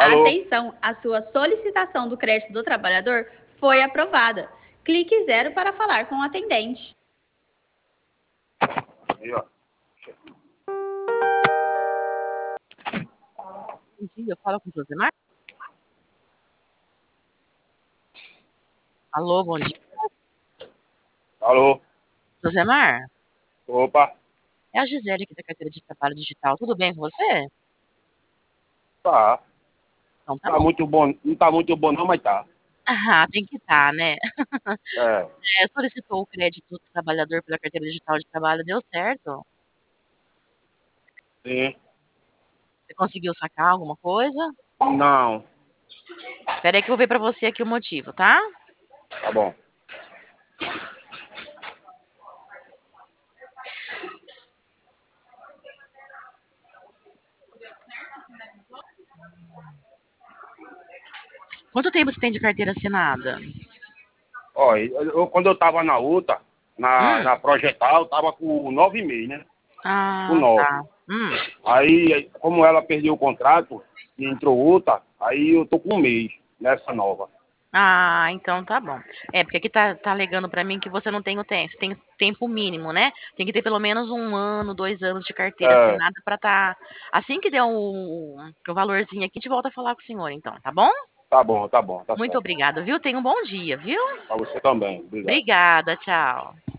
Alô? Atenção, a sua solicitação do crédito do trabalhador foi aprovada. Clique 0 para falar com o atendente. Aí, ó. Bom dia, fala com o Josemar. Alô, bom dia. Alô? Josemar, Opa. é a Gisele aqui da carteira de trabalho digital. Tudo bem com você? Tá. Então tá Tá bom. muito bom. Não tá muito bom não, mas tá. Ah, tem que estar, né? É. Solicitou o crédito do trabalhador pela carteira digital de trabalho, deu certo? Sim. Você conseguiu sacar alguma coisa? Não. Espera aí que eu vou ver pra você aqui o motivo, tá? Tá bom. Quanto tempo você tem de carteira assinada? Ó, quando eu tava na outra, na Hum, Projetal, eu tava com 9 meses, né? Com ah, 9. tá. Aí, como ela perdeu o contrato e entrou outra, aí eu tô com 1 mês nessa nova. Ah, então tá bom. É, porque aqui tá alegando pra mim que você não tem o tempo, você tem tempo mínimo, né? Tem que ter pelo menos 1 ano, 2 anos de carteira É, assinada pra tá. Assim que der o valorzinho aqui, a gente volta a falar com o senhor, então, tá bom? tá bom, tá Muito certo. obrigada, viu? Tenha um bom dia, viu? Pra você também. Obrigado. Obrigada, tchau.